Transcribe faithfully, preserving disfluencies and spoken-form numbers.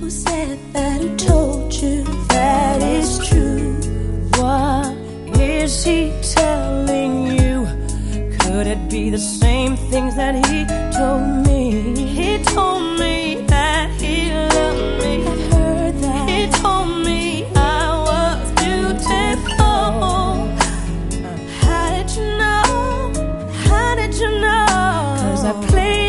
Who said that? Who told you that is true? What is he telling you? Could it be the same things that he told me? He told me that he loved me. I've heard that. He told me I was beautiful. How did you know? How did you know? 'Cause I played